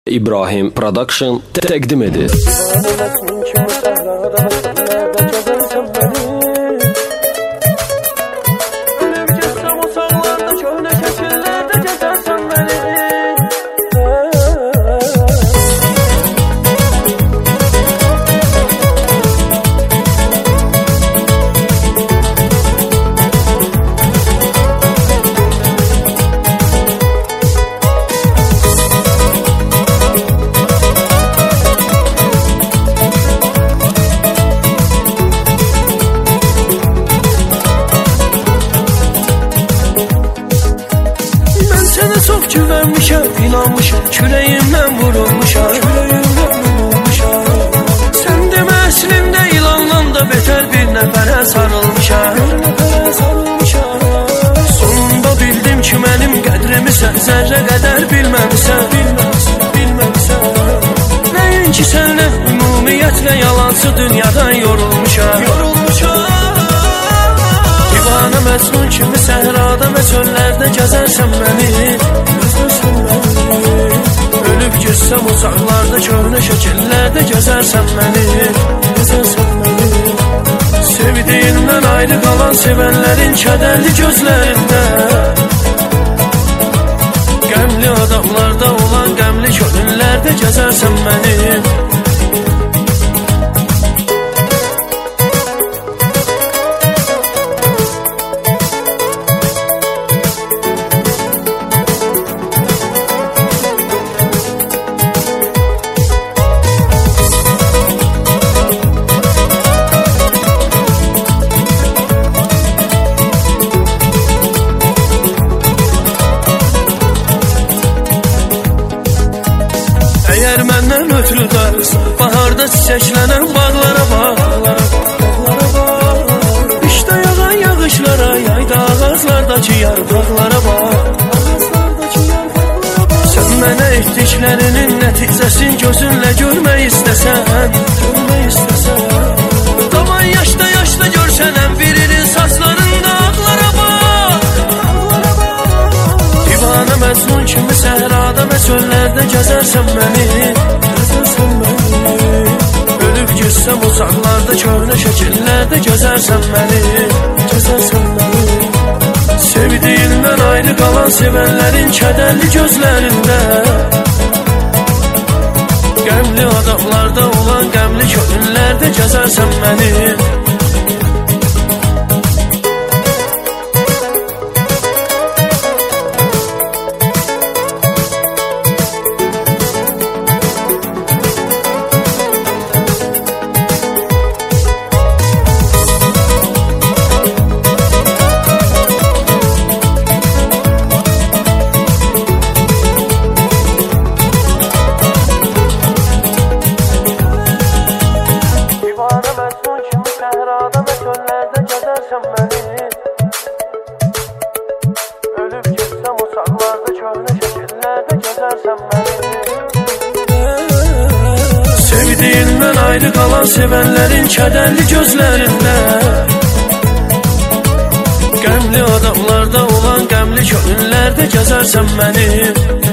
İbrahim Production təqdim edir. Çok güvenmişəm, inanmışam, küləyimdən vurulmuşam. Sən demə əslində ilandan da betər bir nəfərə sarılmışam. Sonunda bildim ki mənim qədrimi sən zərrə qədər bilməmisən. Nəinki sənlə ümumiyyətlə yalancı dünyadan yorulmuşam. Divana Məcnun kimi səhrada və çöllərdə gəzərsən məni. Ölüb getsəm uzaqlarda köhnə şəkillərdə gəzərsən məni. Sevdiyindən ayrı qalan sevənlərin kədərli gözlərində, qəmli adamlarda olan qəmli könüllərdə gəzərsən məni. Əgər məndən ötürü darırsan, baharda çiçəklənən bağlara bax. İşdə yağan yağışlara, yayda ağaclardakı yarpaqlara bax. Sən mənə etdiklərinin nəticəsini gözünlə görmək istəsən, Daman yaşda görsənən birinin saçlarında ağlara bax. Divana Məcnun kimi səhrada və çöllərdə gəzərsən məni. Ölüb getsəm uzaqlarda köhnə şəkillərdə gəzərsən məni. Sevdiyindən ayrı qalan sevənlərin kədərli gözlərində, qəmli adamlarda olan qəmli könüllərdə gəzərsən məni. Səhrada və çöllərdə gəzərsən məni. Ölüb getsəm uzaqlarda köhnə şəkillərdə gəzərsən məni. Sevdiyindən ayrı qalan sevənlərin kədərli gözlərində, qəmli adamlarda olan qəmli könüllərdə gəzərsən məni.